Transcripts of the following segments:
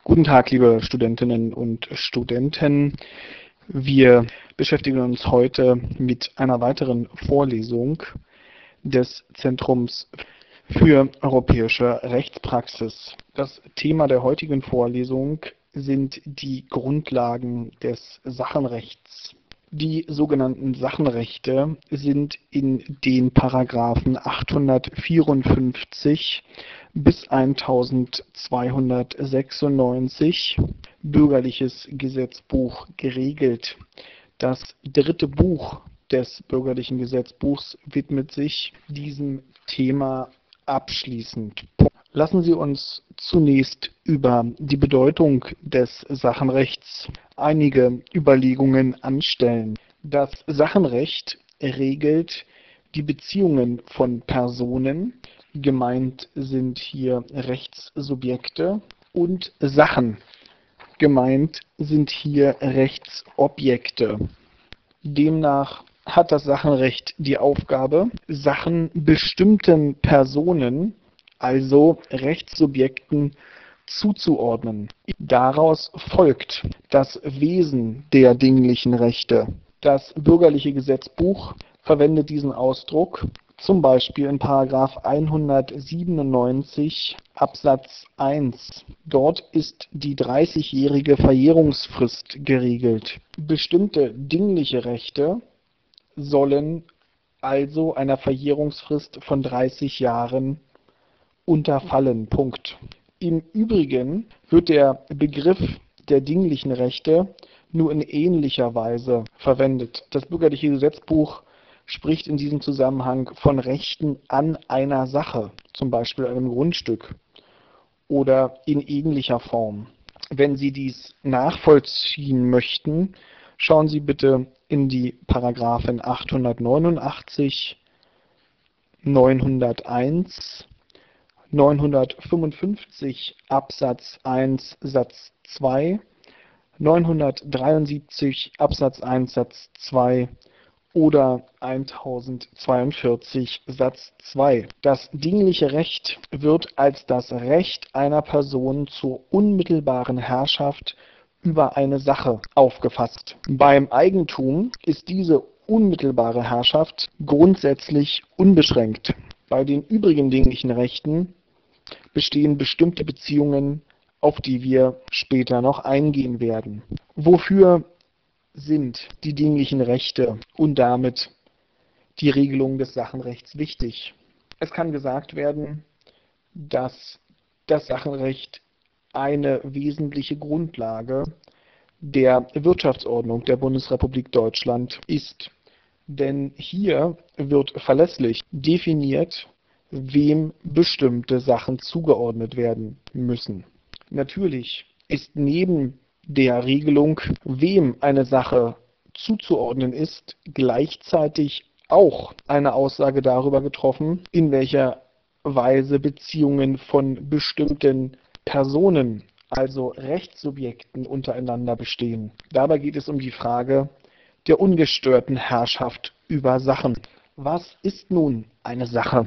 Guten Tag, liebe Studentinnen und Studenten. Wir beschäftigen uns heute mit einer weiteren Vorlesung des Zentrums für europäische Rechtspraxis. Das Thema der heutigen Vorlesung sind die Grundlagen des Sachenrechts. Die sogenannten Sachenrechte sind in den Paragraphen 854 bis 1296 Bürgerliches Gesetzbuch geregelt. Das dritte Buch des Bürgerlichen Gesetzbuchs widmet sich diesem Thema abschließend. Lassen Sie uns zunächst über die Bedeutung des Sachenrechts einige Überlegungen anstellen. Das Sachenrecht regelt die Beziehungen von Personen, gemeint sind hier Rechtssubjekte, und Sachen, gemeint sind hier Rechtsobjekte. Demnach hat das Sachenrecht die Aufgabe, Sachen bestimmten Personen, also Rechtssubjekten, zuzuordnen. Daraus folgt das Wesen der dinglichen Rechte. Das Bürgerliche Gesetzbuch verwendet diesen Ausdruck zum Beispiel in § 197 Absatz 1. Dort ist die 30-jährige Verjährungsfrist geregelt. Bestimmte dingliche Rechte sollen also einer Verjährungsfrist von 30 Jahren unterfallen. Punkt. Im Übrigen wird der Begriff der dinglichen Rechte nur in ähnlicher Weise verwendet. Das Bürgerliche Gesetzbuch spricht in diesem Zusammenhang von Rechten an einer Sache, zum Beispiel einem Grundstück, oder in ähnlicher Form. Wenn Sie dies nachvollziehen möchten, schauen Sie bitte in die Paragraphen 889, 901, 955 Absatz 1 Satz 2, 973 Absatz 1 Satz 2 oder 1042 Satz 2. Das dingliche Recht wird als das Recht einer Person zur unmittelbaren Herrschaft über eine Sache aufgefasst. Beim Eigentum ist diese unmittelbare Herrschaft grundsätzlich unbeschränkt. Bei den übrigen dinglichen Rechten bestehen bestimmte Beziehungen, auf die wir später noch eingehen werden. Wofür sind die dinglichen Rechte und damit die Regelung des Sachenrechts wichtig? Es kann gesagt werden, dass das Sachenrecht eine wesentliche Grundlage der Wirtschaftsordnung der Bundesrepublik Deutschland ist. Denn hier wird verlässlich definiert, wem bestimmte Sachen zugeordnet werden müssen. Natürlich ist neben der Regelung, wem eine Sache zuzuordnen ist, gleichzeitig auch eine Aussage darüber getroffen, in welcher Weise Beziehungen von bestimmten Personen, also Rechtssubjekten, untereinander bestehen. Dabei geht es um die Frage der ungestörten Herrschaft über Sachen. Was ist nun eine Sache?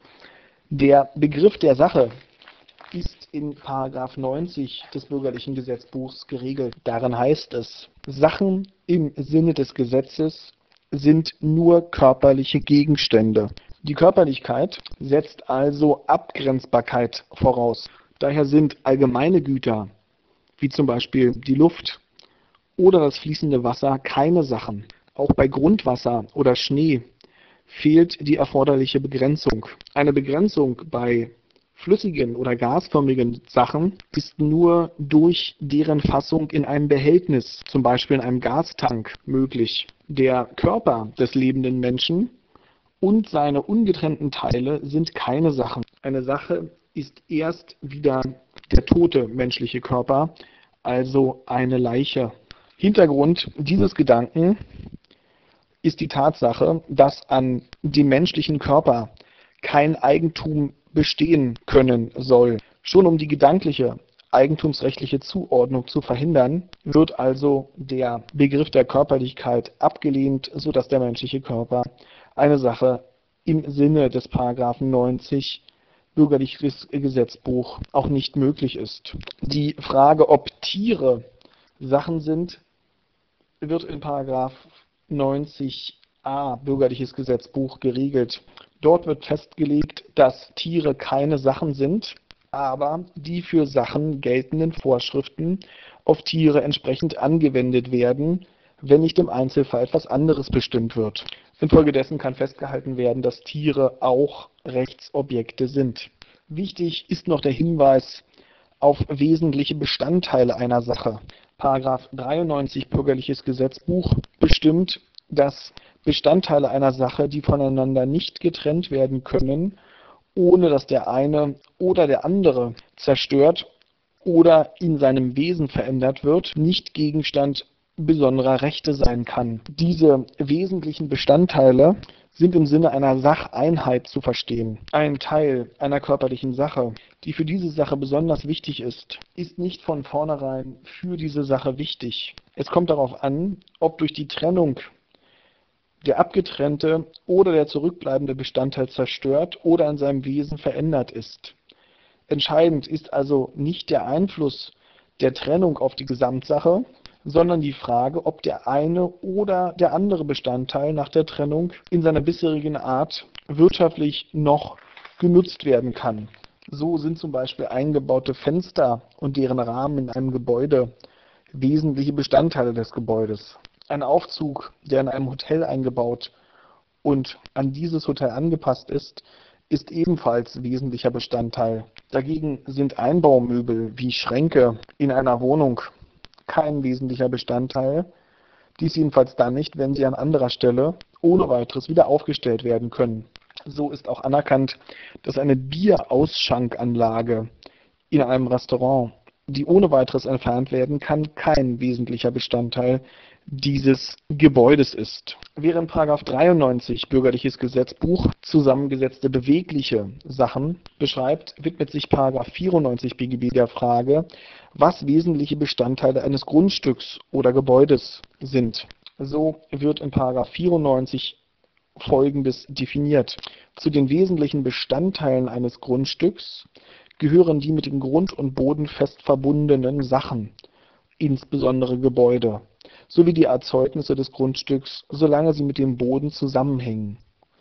Der Begriff der Sache ist in § 90 des Bürgerlichen Gesetzbuchs geregelt. Darin heißt es: Sachen im Sinne des Gesetzes sind nur körperliche Gegenstände. Die Körperlichkeit setzt also Abgrenzbarkeit voraus. Daher sind allgemeine Güter, wie zum Beispiel die Luft oder das fließende Wasser, keine Sachen. Auch bei Grundwasser oder Schnee fehlt die erforderliche Begrenzung. Eine Begrenzung bei flüssigen oder gasförmigen Sachen ist nur durch deren Fassung in einem Behältnis, zum Beispiel in einem Gastank, möglich. Der Körper des lebenden Menschen und seine ungetrennten Teile sind keine Sachen. Eine Sache ist erst wieder der tote menschliche Körper, also eine Leiche. Hintergrund dieses Gedanken ist die Tatsache, dass an dem menschlichen Körper kein Eigentum bestehen können soll. Schon um die gedankliche eigentumsrechtliche Zuordnung zu verhindern, wird also der Begriff der Körperlichkeit abgelehnt, sodass der menschliche Körper eine Sache im Sinne des Paragraphen 90 bürgerliches Gesetzbuch auch nicht möglich ist. Die Frage, ob Tiere Sachen sind, wird in § 90a bürgerliches Gesetzbuch geregelt. Dort wird festgelegt, dass Tiere keine Sachen sind, aber die für Sachen geltenden Vorschriften auf Tiere entsprechend angewendet werden, wenn nicht im Einzelfall etwas anderes bestimmt wird. Infolgedessen kann festgehalten werden, dass Tiere auch Rechtsobjekte sind. Wichtig ist noch der Hinweis auf wesentliche Bestandteile einer Sache. § 93 bürgerliches Gesetzbuch bestimmt, dass Bestandteile einer Sache, die voneinander nicht getrennt werden können, ohne dass der eine oder der andere zerstört oder in seinem Wesen verändert wird, nicht Gegenstand besonderer Rechte sein kann. Diese wesentlichen Bestandteile sind im Sinne einer Sacheinheit zu verstehen. Ein Teil einer körperlichen Sache, die für diese Sache besonders wichtig ist nicht von vornherein für diese Sache wichtig. Es kommt darauf an, ob durch die Trennung der abgetrennte oder der zurückbleibende Bestandteil zerstört oder in seinem Wesen verändert ist. Entscheidend ist also nicht der Einfluss der Trennung auf die Gesamtsache, sondern die Frage, ob der eine oder der andere Bestandteil nach der Trennung in seiner bisherigen Art wirtschaftlich noch genutzt werden kann. So sind zum Beispiel eingebaute Fenster und deren Rahmen in einem Gebäude wesentliche Bestandteile des Gebäudes. Ein Aufzug, der in einem Hotel eingebaut und an dieses Hotel angepasst ist ebenfalls wesentlicher Bestandteil. Dagegen sind Einbaumöbel wie Schränke in einer Wohnung kein wesentlicher Bestandteil. Dies jedenfalls dann nicht, wenn sie an anderer Stelle ohne weiteres wieder aufgestellt werden können. So ist auch anerkannt, dass eine Bierausschankanlage in einem Restaurant, die ohne weiteres entfernt werden kann, kein wesentlicher Bestandteil dieses Gebäudes ist. Während § 93 bürgerliches Gesetzbuch zusammengesetzte bewegliche Sachen beschreibt, widmet sich § 94 BGB der Frage, was wesentliche Bestandteile eines Grundstücks oder Gebäudes sind. So wird in § 94 Folgendes definiert. Zu den wesentlichen Bestandteilen eines Grundstücks gehören die mit dem Grund und Boden fest verbundenen Sachen, insbesondere Gebäude, sowie die Erzeugnisse des Grundstücks, solange sie mit dem Boden zusammenhängen.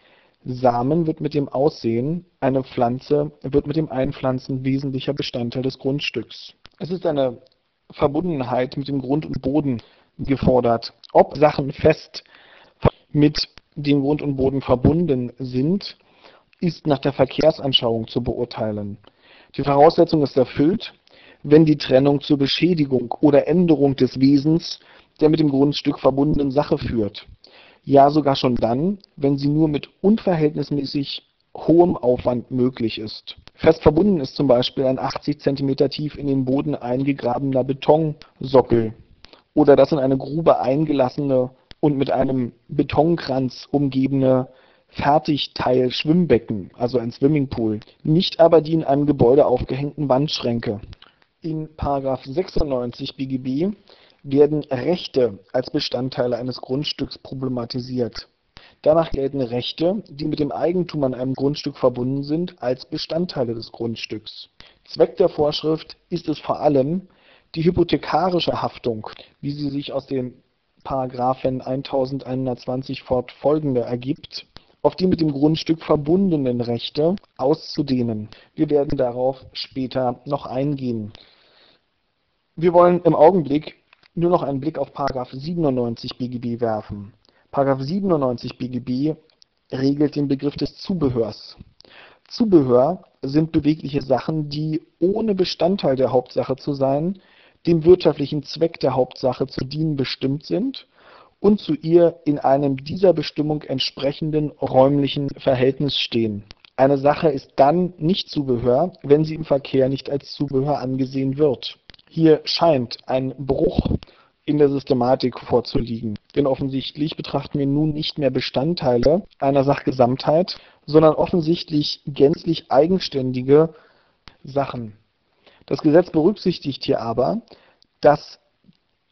Samen wird mit dem Aussehen, eine Pflanze wird mit dem Einpflanzen wesentlicher Bestandteil des Grundstücks. Es ist eine Verbundenheit mit dem Grund und Boden gefordert. Ob Sachen fest mit dem Grund und Boden verbunden sind, ist nach der Verkehrsanschauung zu beurteilen. Die Voraussetzung ist erfüllt, wenn die Trennung zur Beschädigung oder Änderung des Wesens der mit dem Grundstück verbundenen Sache führt. Ja, sogar schon dann, wenn sie nur mit unverhältnismäßig hohem Aufwand möglich ist. Fest verbunden ist zum Beispiel ein 80 cm tief in den Boden eingegrabener Betonsockel oder das in eine Grube eingelassene und mit einem Betonkranz umgebene Fertigteil-Schwimmbecken, also ein Swimmingpool, nicht aber die in einem Gebäude aufgehängten Wandschränke. In § 96 BGB werden Rechte als Bestandteile eines Grundstücks problematisiert. Danach gelten Rechte, die mit dem Eigentum an einem Grundstück verbunden sind, als Bestandteile des Grundstücks. Zweck der Vorschrift ist es vor allem, die hypothekarische Haftung, wie sie sich aus den Paragraphen 1120 fortfolgende ergibt, auf die mit dem Grundstück verbundenen Rechte auszudehnen. Wir werden darauf später noch eingehen. Wir wollen im Augenblick nur noch einen Blick auf § 97 BGB werfen. § 97 BGB regelt den Begriff des Zubehörs. Zubehör sind bewegliche Sachen, die ohne Bestandteil der Hauptsache zu sein, dem wirtschaftlichen Zweck der Hauptsache zu dienen bestimmt sind und zu ihr in einem dieser Bestimmung entsprechenden räumlichen Verhältnis stehen. Eine Sache ist dann nicht Zubehör, wenn sie im Verkehr nicht als Zubehör angesehen wird. Hier scheint ein Bruch in der Systematik vorzuliegen, denn offensichtlich betrachten wir nun nicht mehr Bestandteile einer Sachgesamtheit, sondern offensichtlich gänzlich eigenständige Sachen. Das Gesetz berücksichtigt hier aber, dass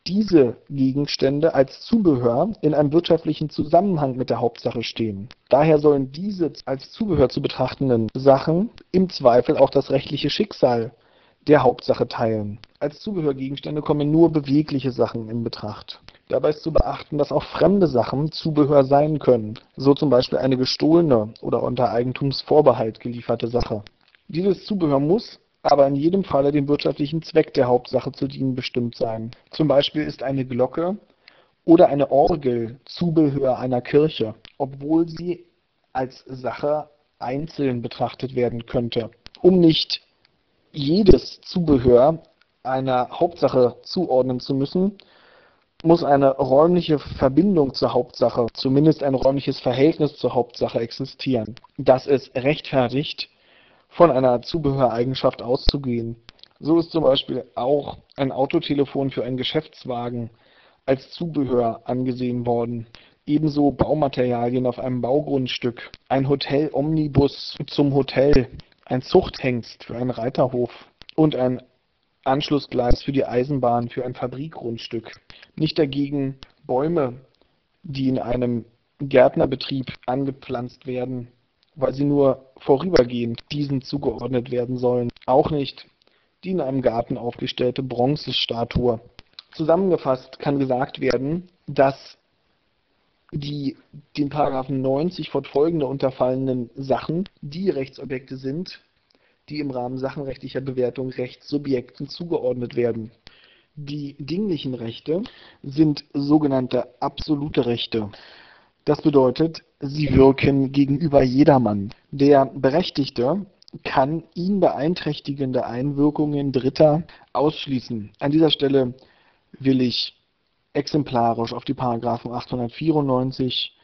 diese Gegenstände als Zubehör in einem wirtschaftlichen Zusammenhang mit der Hauptsache stehen. Daher sollen diese als Zubehör zu betrachtenden Sachen im Zweifel auch das rechtliche Schicksal der Hauptsache teilen. Als Zubehörgegenstände kommen nur bewegliche Sachen in Betracht. Dabei ist zu beachten, dass auch fremde Sachen Zubehör sein können, so zum Beispiel eine gestohlene oder unter Eigentumsvorbehalt gelieferte Sache. Dieses Zubehör muss aber in jedem Falle dem wirtschaftlichen Zweck der Hauptsache zu dienen bestimmt sein. Zum Beispiel ist eine Glocke oder eine Orgel Zubehör einer Kirche, obwohl sie als Sache einzeln betrachtet werden könnte. Um nicht jedes Zubehör einer Hauptsache zuordnen zu müssen, muss eine räumliche Verbindung zur Hauptsache, zumindest ein räumliches Verhältnis zur Hauptsache existieren, das es rechtfertigt, von einer Zubehöreigenschaft auszugehen. So ist zum Beispiel auch ein Autotelefon für einen Geschäftswagen als Zubehör angesehen worden. Ebenso Baumaterialien auf einem Baugrundstück, ein Hotel-Omnibus zum Hotel, ein Zuchthengst für einen Reiterhof und ein Anschlussgleis für die Eisenbahn für ein Fabrikgrundstück. Nicht dagegen Bäume, die in einem Gärtnerbetrieb angepflanzt werden, weil sie nur vorübergehend diesen zugeordnet werden sollen. Auch nicht die in einem Garten aufgestellte Bronzestatue. Zusammengefasst kann gesagt werden, dass die den Paragraphen 90 fortfolgende unterfallenen Sachen die Rechtsobjekte sind, die im Rahmen sachenrechtlicher Bewertung Rechtssubjekten zugeordnet werden. Die dinglichen Rechte sind sogenannte absolute Rechte. Das bedeutet, sie wirken gegenüber jedermann. Der Berechtigte kann ihn beeinträchtigende Einwirkungen Dritter ausschließen. An dieser Stelle will ich exemplarisch auf die Paragraphen 894,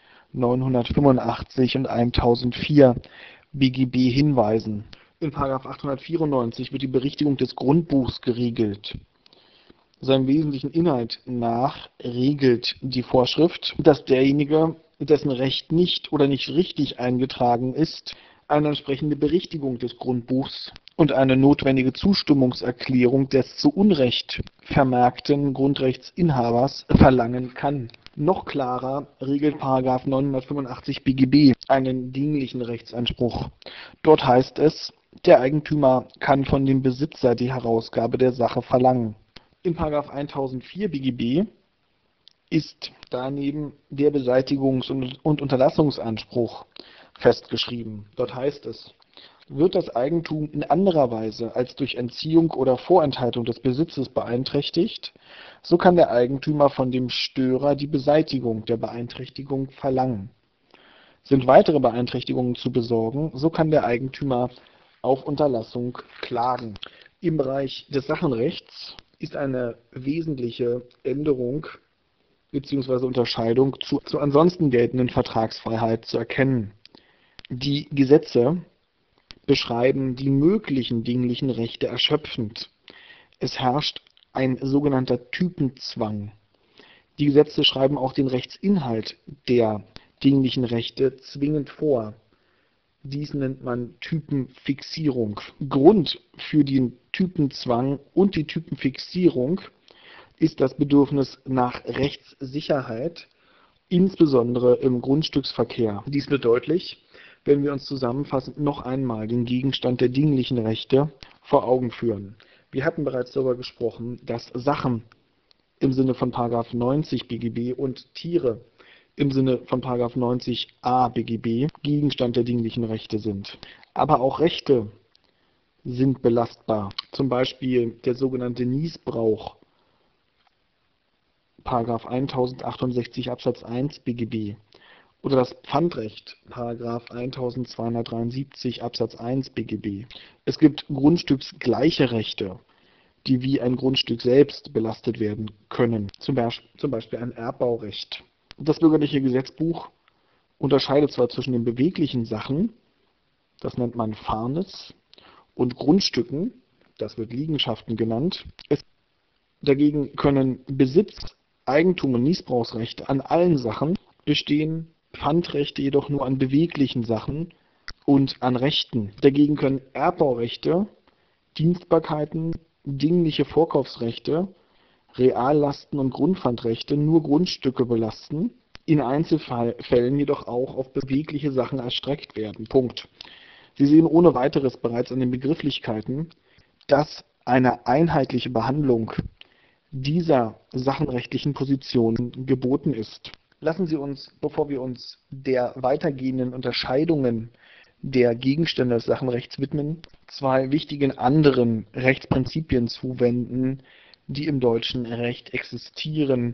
985 und 1004 BGB hinweisen. In Paragraph 894 wird die Berichtigung des Grundbuchs geregelt. Seinem wesentlichen Inhalt nach regelt die Vorschrift, dass derjenige, dessen Recht nicht oder nicht richtig eingetragen ist, eine entsprechende Berichtigung des Grundbuchs und eine notwendige Zustimmungserklärung des zu Unrecht vermerkten Grundrechtsinhabers verlangen kann. Noch klarer regelt § 985 BGB einen dinglichen Rechtsanspruch. Dort heißt es, der Eigentümer kann von dem Besitzer die Herausgabe der Sache verlangen. In § 1004 BGB ist daneben der Beseitigungs- und Unterlassungsanspruch festgeschrieben. Dort heißt es, wird das Eigentum in anderer Weise als durch Entziehung oder Vorenthaltung des Besitzes beeinträchtigt, so kann der Eigentümer von dem Störer die Beseitigung der Beeinträchtigung verlangen. Sind weitere Beeinträchtigungen zu besorgen, so kann der Eigentümer auf Unterlassung klagen. Im Bereich des Sachenrechts ist eine wesentliche Änderung bzw. Unterscheidung zur ansonsten geltenden Vertragsfreiheit zu erkennen. Die Gesetze beschreiben die möglichen dinglichen Rechte erschöpfend. Es herrscht ein sogenannter Typenzwang. Die Gesetze schreiben auch den Rechtsinhalt der dinglichen Rechte zwingend vor. Dies nennt man Typenfixierung. Grund für den Typenzwang und die Typenfixierung ist das Bedürfnis nach Rechtssicherheit, insbesondere im Grundstücksverkehr. Dies wird deutlich, wenn wir uns zusammenfassend noch einmal den Gegenstand der dinglichen Rechte vor Augen führen. Wir hatten bereits darüber gesprochen, dass Sachen im Sinne von § 90 BGB und Tiere im Sinne von § 90a BGB Gegenstand der dinglichen Rechte sind. Aber auch Rechte sind belastbar. Zum Beispiel der sogenannte Nießbrauch, § 1068 Absatz 1 BGB. Oder das Pfandrecht, § 1273 Absatz 1 BGB. Es gibt grundstücksgleiche Rechte, die wie ein Grundstück selbst belastet werden können. Zum Beispiel ein Erbbaurecht. Das bürgerliche Gesetzbuch unterscheidet zwar zwischen den beweglichen Sachen, das nennt man Farnes, und Grundstücken, das wird Liegenschaften genannt. Dagegen können Besitz, Eigentum und Nießbrauchsrechte an allen Sachen bestehen, Pfandrechte jedoch nur an beweglichen Sachen und an Rechten. Dagegen können Erbbaurechte, Dienstbarkeiten, dingliche Vorkaufsrechte, Reallasten und Grundpfandrechte nur Grundstücke belasten, in Einzelfällen jedoch auch auf bewegliche Sachen erstreckt werden. Punkt. Sie sehen ohne weiteres bereits an den Begrifflichkeiten, dass eine einheitliche Behandlung dieser sachenrechtlichen Positionen geboten ist. Lassen Sie uns, bevor wir uns der weitergehenden Unterscheidungen der Gegenstände des Sachenrechts widmen, zwei wichtigen anderen Rechtsprinzipien zuwenden, die im deutschen Recht existieren.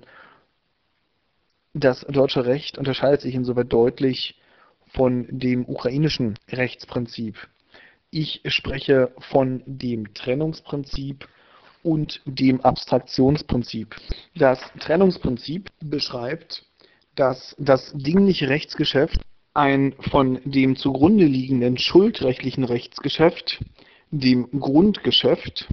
Das deutsche Recht unterscheidet sich insoweit deutlich von dem ukrainischen Rechtsprinzip. Ich spreche von dem Trennungsprinzip und dem Abstraktionsprinzip. Das Trennungsprinzip beschreibt, dass das dingliche Rechtsgeschäft ein von dem zugrunde liegenden schuldrechtlichen Rechtsgeschäft, dem Grundgeschäft,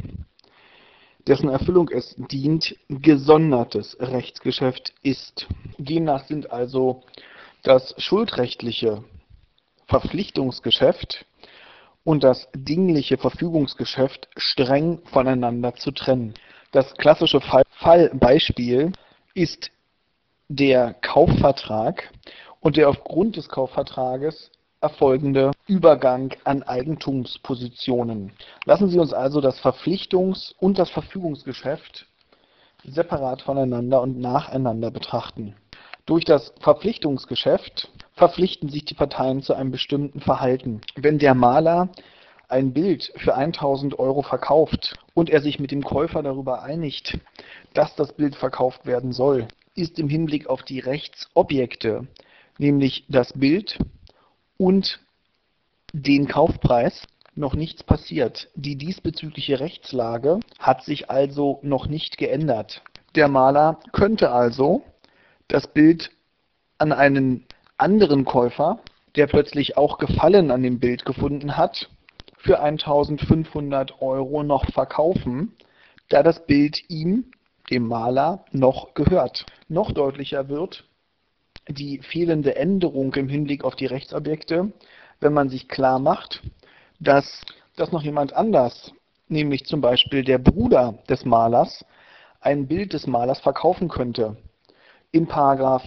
dessen Erfüllung es dient, gesondertes Rechtsgeschäft ist. Demnach sind also das schuldrechtliche Verpflichtungsgeschäft und das dingliche Verfügungsgeschäft streng voneinander zu trennen. Das klassische Fallbeispiel ist der Kaufvertrag und der aufgrund des Kaufvertrages erfolgende Übergang an Eigentumspositionen. Lassen Sie uns also das Verpflichtungs- und das Verfügungsgeschäft separat voneinander und nacheinander betrachten. Durch das Verpflichtungsgeschäft verpflichten sich die Parteien zu einem bestimmten Verhalten. Wenn der Maler ein Bild für 1.000 Euro verkauft und er sich mit dem Käufer darüber einigt, dass das Bild verkauft werden soll, ist im Hinblick auf die Rechtsobjekte, nämlich das Bild und den Kaufpreis, noch nichts passiert. Die diesbezügliche Rechtslage hat sich also noch nicht geändert. Der Maler könnte also das Bild an einen anderen Käufer, der plötzlich auch Gefallen an dem Bild gefunden hat, für 1.500 Euro noch verkaufen, da das Bild ihm, dem Maler, noch gehört. Noch deutlicher wird die fehlende Änderung im Hinblick auf die Rechtsobjekte, wenn man sich klar macht, dass noch jemand anders, nämlich zum Beispiel der Bruder des Malers, ein Bild des Malers verkaufen könnte. In §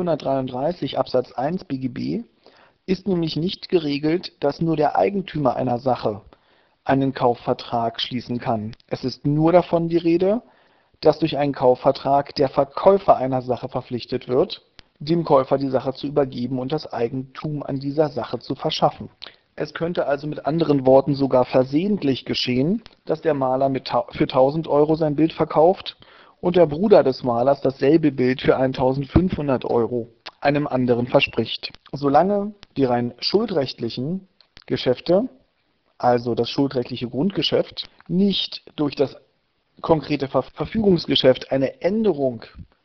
433 Absatz 1 BGB ist nämlich nicht geregelt, dass nur der Eigentümer einer Sache einen Kaufvertrag schließen kann. Es ist nur davon die Rede, dass durch einen Kaufvertrag der Verkäufer einer Sache verpflichtet wird, dem Käufer die Sache zu übergeben und das Eigentum an dieser Sache zu verschaffen. Es könnte also mit anderen Worten sogar versehentlich geschehen, dass der Maler für 1.000 Euro sein Bild verkauft und der Bruder des Malers dasselbe Bild für 1.500 Euro einem anderen verspricht. Solange die rein schuldrechtlichen Geschäfte, also das schuldrechtliche Grundgeschäft, nicht durch das konkrete Verfügungsgeschäft eine Änderung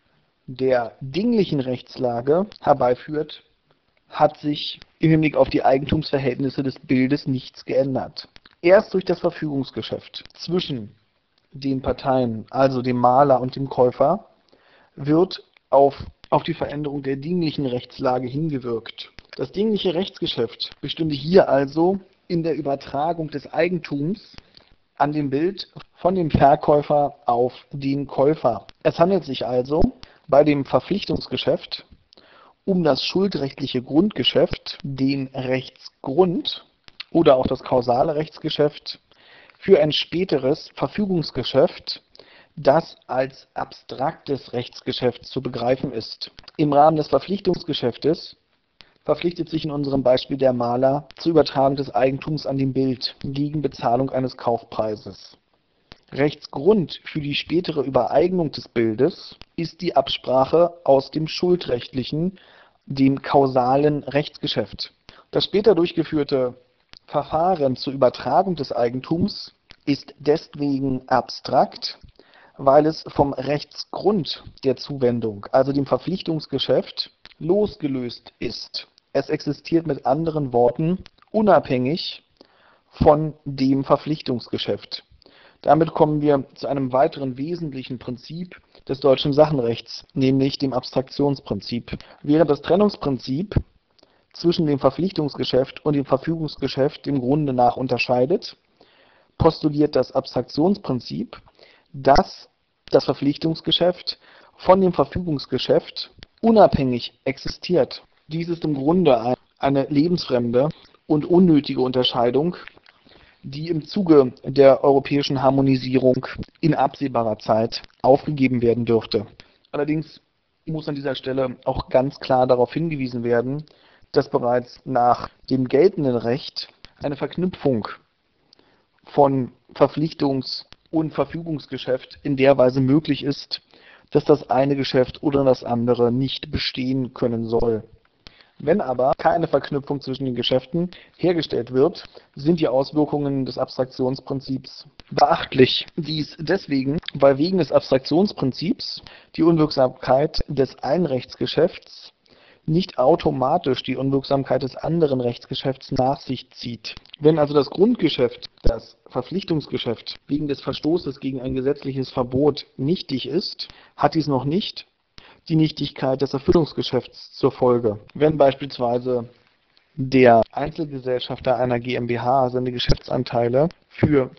der dinglichen Rechtslage herbeiführt, hat sich im Hinblick auf die Eigentumsverhältnisse des Bildes nichts geändert. Erst durch das Verfügungsgeschäft zwischen den Parteien, also dem Maler und dem Käufer, wird auf die Veränderung der dinglichen Rechtslage hingewirkt. Das dingliche Rechtsgeschäft bestünde hier also in der Übertragung des Eigentums an dem Bild von dem Verkäufer auf den Käufer. Es handelt sich also bei dem Verpflichtungsgeschäft um das schuldrechtliche Grundgeschäft, den Rechtsgrund oder auch das kausale Rechtsgeschäft für ein späteres Verfügungsgeschäft, das als abstraktes Rechtsgeschäft zu begreifen ist. Im Rahmen des Verpflichtungsgeschäftes verpflichtet sich in unserem Beispiel der Maler zur Übertragung des Eigentums an dem Bild gegen Bezahlung eines Kaufpreises. Rechtsgrund für die spätere Übereignung des Bildes ist die Absprache aus dem schuldrechtlichen, dem kausalen Rechtsgeschäft. Das später durchgeführte Verfahren zur Übertragung des Eigentums ist deswegen abstrakt, weil es vom Rechtsgrund der Zuwendung, also dem Verpflichtungsgeschäft, losgelöst ist. Es existiert mit anderen Worten unabhängig von dem Verpflichtungsgeschäft. Damit kommen wir zu einem weiteren wesentlichen Prinzip des deutschen Sachenrechts, nämlich dem Abstraktionsprinzip. Während das Trennungsprinzip zwischen dem Verpflichtungsgeschäft und dem Verfügungsgeschäft dem Grunde nach unterscheidet, postuliert das Abstraktionsprinzip, dass das Verpflichtungsgeschäft von dem Verfügungsgeschäft unabhängig existiert. Dies ist im Grunde eine lebensfremde und unnötige Unterscheidung, die im Zuge der europäischen Harmonisierung in absehbarer Zeit aufgegeben werden dürfte. Allerdings muss an dieser Stelle auch ganz klar darauf hingewiesen werden, dass bereits nach dem geltenden Recht eine Verknüpfung von Verpflichtungs- und Verfügungsgeschäft in der Weise möglich ist, dass das eine Geschäft oder das andere nicht bestehen können soll. Wenn aber keine Verknüpfung zwischen den Geschäften hergestellt wird, sind die Auswirkungen des Abstraktionsprinzips beachtlich. Dies deswegen, weil wegen des Abstraktionsprinzips die Unwirksamkeit des einen Rechtsgeschäfts nicht automatisch die Unwirksamkeit des anderen Rechtsgeschäfts nach sich zieht. Wenn also das Grundgeschäft, das Verpflichtungsgeschäft, wegen des Verstoßes gegen ein gesetzliches Verbot nichtig ist, hat dies noch nicht die Nichtigkeit des Erfüllungsgeschäfts zur Folge. Wenn beispielsweise der Einzelgesellschafter einer GmbH seine Geschäftsanteile für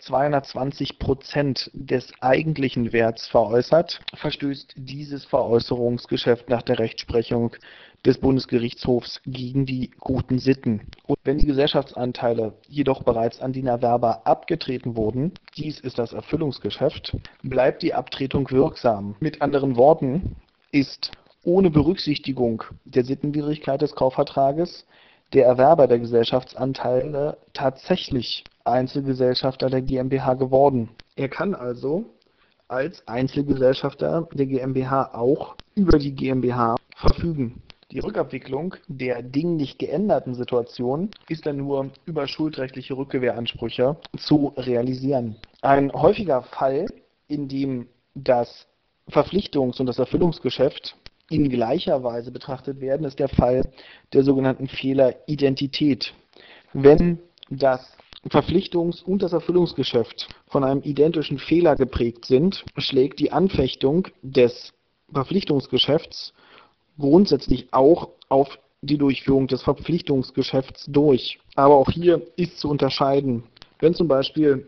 220% des eigentlichen Werts veräußert, verstößt dieses Veräußerungsgeschäft nach der Rechtsprechung des Bundesgerichtshofs gegen die guten Sitten. Und wenn die Gesellschaftsanteile jedoch bereits an den Erwerber abgetreten wurden, dies ist das Erfüllungsgeschäft, bleibt die Abtretung wirksam. Mit anderen Worten ist ohne Berücksichtigung der Sittenwidrigkeit des Kaufvertrages der Erwerber der Gesellschaftsanteile tatsächlich Einzelgesellschafter der GmbH geworden. Er kann also als Einzelgesellschafter der GmbH auch über die GmbH verfügen. Die Rückabwicklung der dinglich geänderten Situation ist dann nur über schuldrechtliche Rückgewehransprüche zu realisieren. Ein häufiger Fall, in dem das Verpflichtungs- und das Erfüllungsgeschäft in gleicher Weise betrachtet werden, ist der Fall der sogenannten Fehleridentität. Wenn das Verpflichtungs- und das Erfüllungsgeschäft von einem identischen Fehler geprägt sind, schlägt die Anfechtung des Verpflichtungsgeschäfts grundsätzlich auch auf die Durchführung des Verpflichtungsgeschäfts durch. Aber auch hier ist zu unterscheiden, wenn zum Beispiel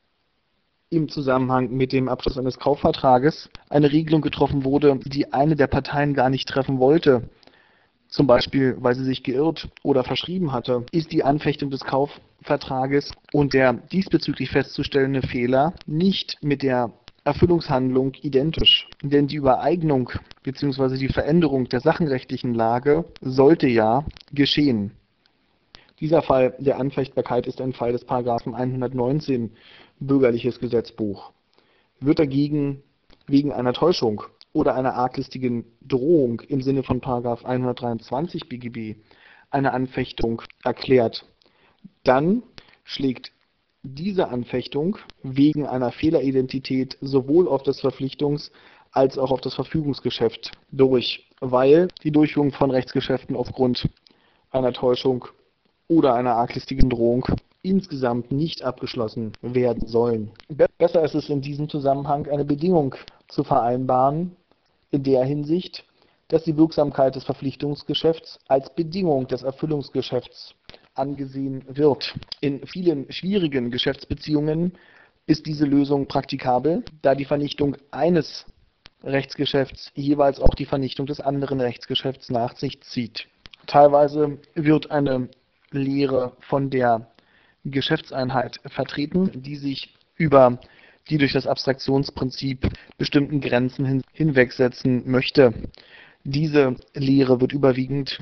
im Zusammenhang mit dem Abschluss eines Kaufvertrages eine Regelung getroffen wurde, die eine der Parteien gar nicht treffen wollte, zum Beispiel weil sie sich geirrt oder verschrieben hatte, ist die Anfechtung des Kaufvertrages und der diesbezüglich festzustellende Fehler nicht mit der Erfüllungshandlung identisch. Denn die Übereignung bzw. die Veränderung der sachenrechtlichen Lage sollte ja geschehen. Dieser Fall der Anfechtbarkeit ist ein Fall des Paragraphen 119 Bürgerliches Gesetzbuch. Wird dagegen wegen einer Täuschung oder einer arglistigen Drohung im Sinne von Paragraph 123 BGB eine Anfechtung erklärt, dann schlägt diese Anfechtung wegen einer Fehleridentität sowohl auf das Verpflichtungs- als auch auf das Verfügungsgeschäft durch, weil die Durchführung von Rechtsgeschäften aufgrund einer Täuschung oder einer arglistigen Drohung insgesamt nicht abgeschlossen werden sollen. Besser ist es in diesem Zusammenhang, eine Bedingung zu vereinbaren, in der Hinsicht, dass die Wirksamkeit des Verpflichtungsgeschäfts als Bedingung des Erfüllungsgeschäfts angesehen wird. In vielen schwierigen Geschäftsbeziehungen ist diese Lösung praktikabel, da die Vernichtung eines Rechtsgeschäfts jeweils auch die Vernichtung des anderen Rechtsgeschäfts nach sich zieht. Teilweise wird eine Lehre von der Geschäftseinheit vertreten, die sich über die durch das Abstraktionsprinzip bestimmten Grenzen hinwegsetzen möchte. Diese Lehre wird überwiegend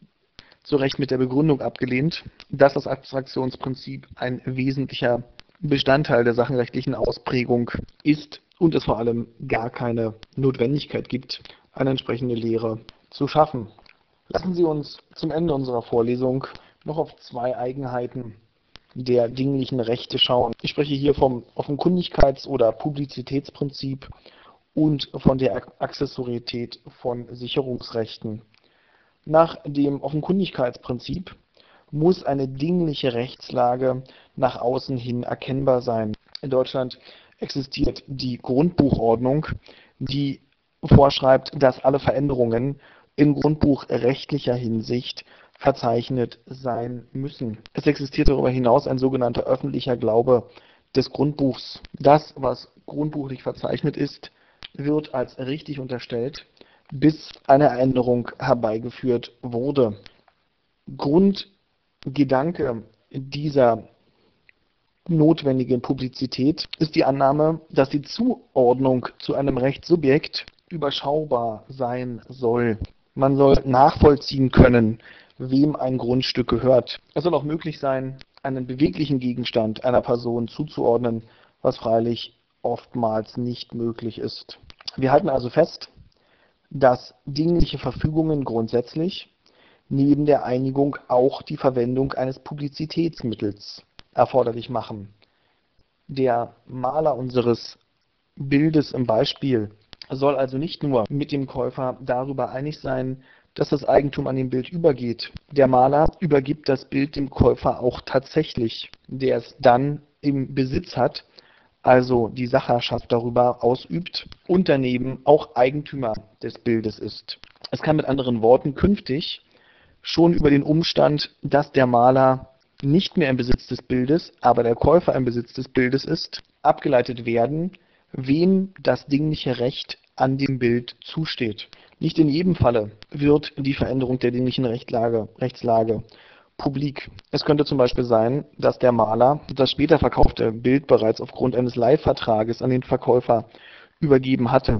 zu Recht mit der Begründung abgelehnt, dass das Abstraktionsprinzip ein wesentlicher Bestandteil der sachenrechtlichen Ausprägung ist und es vor allem gar keine Notwendigkeit gibt, eine entsprechende Lehre zu schaffen. Lassen Sie uns zum Ende unserer Vorlesung noch auf zwei Eigenheiten der dinglichen Rechte schauen. Ich spreche hier vom Offenkundigkeits- oder Publizitätsprinzip und von der Accessorietät von Sicherungsrechten. Nach dem Offenkundigkeitsprinzip muss eine dingliche Rechtslage nach außen hin erkennbar sein. In Deutschland existiert die Grundbuchordnung, die vorschreibt, dass alle Veränderungen in grundbuchrechtlicher Hinsicht verzeichnet sein müssen. Es existiert darüber hinaus ein sogenannter öffentlicher Glaube des Grundbuchs. Das, was grundbuchlich verzeichnet ist, wird als richtig unterstellt, bis eine Änderung herbeigeführt wurde. Grundgedanke dieser notwendigen Publizität ist die Annahme, dass die Zuordnung zu einem Rechtssubjekt überschaubar sein soll. Man soll nachvollziehen können, wem ein Grundstück gehört. Es soll auch möglich sein, einen beweglichen Gegenstand einer Person zuzuordnen, was freilich oftmals nicht möglich ist. Wir halten also fest, dass dingliche Verfügungen grundsätzlich neben der Einigung auch die Verwendung eines Publizitätsmittels erforderlich machen. Der Maler unseres Bildes im Beispiel soll also nicht nur mit dem Käufer darüber einig sein, dass das Eigentum an dem Bild übergeht. Der Maler übergibt das Bild dem Käufer auch tatsächlich, der es dann im Besitz hat, also die Sachherrschaft darüber ausübt und daneben auch Eigentümer des Bildes ist. Es kann mit anderen Worten künftig schon über den Umstand, dass der Maler nicht mehr im Besitz des Bildes, aber der Käufer im Besitz des Bildes ist, abgeleitet werden, wem das dingliche Recht an dem Bild zusteht. Nicht in jedem Falle wird die Veränderung der dinglichen Rechtslage publik. Es könnte zum Beispiel sein, dass der Maler das später verkaufte Bild bereits aufgrund eines Leihvertrages an den Verkäufer übergeben hatte,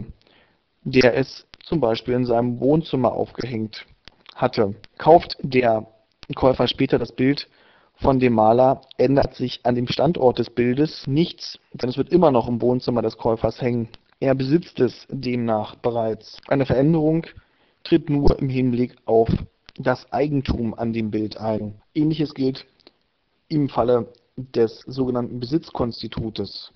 der es zum Beispiel in seinem Wohnzimmer aufgehängt hatte. Kauft der Käufer später das Bild von dem Maler, ändert sich an dem Standort des Bildes nichts, denn es wird immer noch im Wohnzimmer des Käufers hängen. Er besitzt es demnach bereits. Eine Veränderung tritt nur im Hinblick auf das Eigentum an dem Bild ein. Ähnliches gilt im Falle des sogenannten Besitzkonstitutes.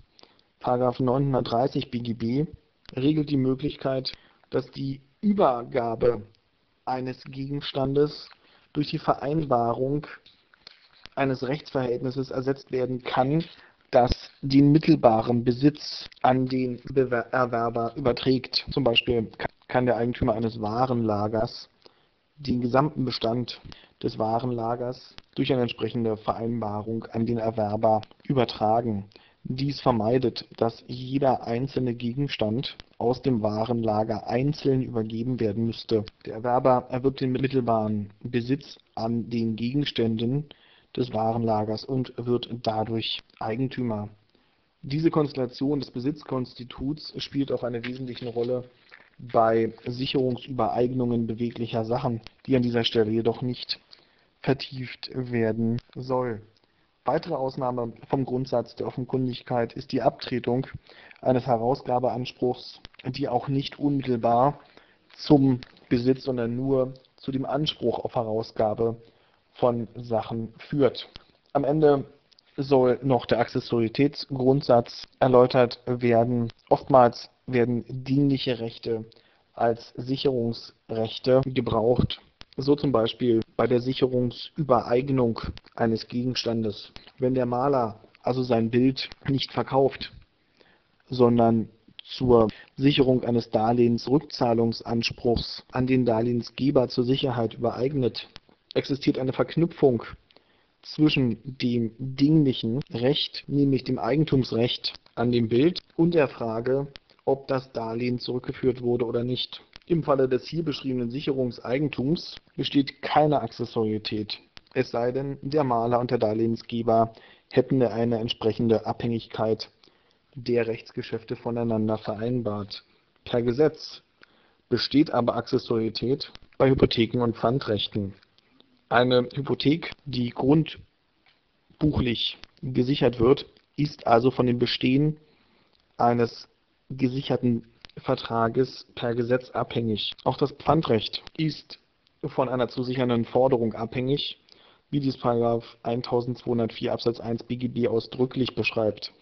§ 930 BGB regelt die Möglichkeit, dass die Übergabe eines Gegenstandes durch die Vereinbarung eines Rechtsverhältnisses ersetzt werden kann, das den mittelbaren Besitz an den Erwerber überträgt. Zum Beispiel kann der Eigentümer eines Warenlagers den gesamten Bestand des Warenlagers durch eine entsprechende Vereinbarung an den Erwerber übertragen. Dies vermeidet, dass jeder einzelne Gegenstand aus dem Warenlager einzeln übergeben werden müsste. Der Erwerber erwirbt den mittelbaren Besitz an den Gegenständen des Warenlagers und wird dadurch Eigentümer. Diese Konstellation des Besitzkonstituts spielt auch eine wesentliche Rolle bei Sicherungsübereignungen beweglicher Sachen, die an dieser Stelle jedoch nicht vertieft werden soll. Weitere Ausnahme vom Grundsatz der Offenkundigkeit ist die Abtretung eines Herausgabeanspruchs, die auch nicht unmittelbar zum Besitz, sondern nur zu dem Anspruch auf Herausgabe von Sachen führt. Am Ende soll noch der Accessoritätsgrundsatz erläutert werden. Oftmals werden dienliche Rechte als Sicherungsrechte gebraucht. So zum Beispiel bei der Sicherungsübereignung eines Gegenstandes. Wenn der Maler also sein Bild nicht verkauft, sondern zur Sicherung eines Darlehensrückzahlungsanspruchs an den Darlehensgeber zur Sicherheit übereignet, existiert eine Verknüpfung zwischen dem dinglichen Recht, nämlich dem Eigentumsrecht an dem Bild, und der Frage, ob das Darlehen zurückgeführt wurde oder nicht. Im Falle des hier beschriebenen Sicherungseigentums besteht keine Accessorietät, es sei denn, der Maler und der Darlehensgeber hätten eine entsprechende Abhängigkeit der Rechtsgeschäfte voneinander vereinbart. Per Gesetz besteht aber Accessorietät bei Hypotheken und Pfandrechten. Eine Hypothek, die grundbuchlich gesichert wird, ist also von dem Bestehen eines gesicherten Vertrages per Gesetz abhängig. Auch das Pfandrecht ist von einer zu sichernden Forderung abhängig, wie dies § 1204 Absatz 1 BGB ausdrücklich beschreibt.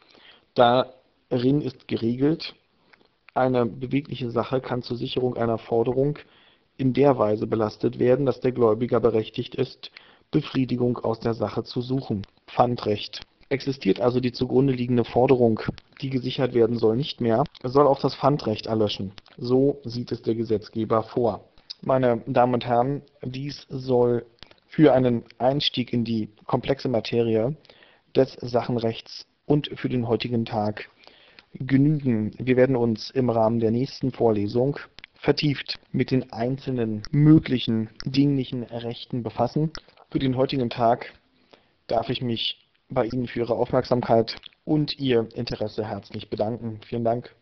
Darin ist geregelt, eine bewegliche Sache kann zur Sicherung einer Forderung in der Weise belastet werden, dass der Gläubiger berechtigt ist, Befriedigung aus der Sache zu suchen. Pfandrecht. Existiert also die zugrunde liegende Forderung, die gesichert werden soll, nicht mehr, soll auch das Pfandrecht erlöschen. So sieht es der Gesetzgeber vor. Meine Damen und Herren, dies soll für einen Einstieg in die komplexe Materie des Sachenrechts und für den heutigen Tag genügen. Wir werden uns im Rahmen der nächsten Vorlesung vertieft mit den einzelnen möglichen dinglichen Rechten befassen. Für den heutigen Tag darf ich mich bei Ihnen für Ihre Aufmerksamkeit und Ihr Interesse herzlich bedanken. Vielen Dank.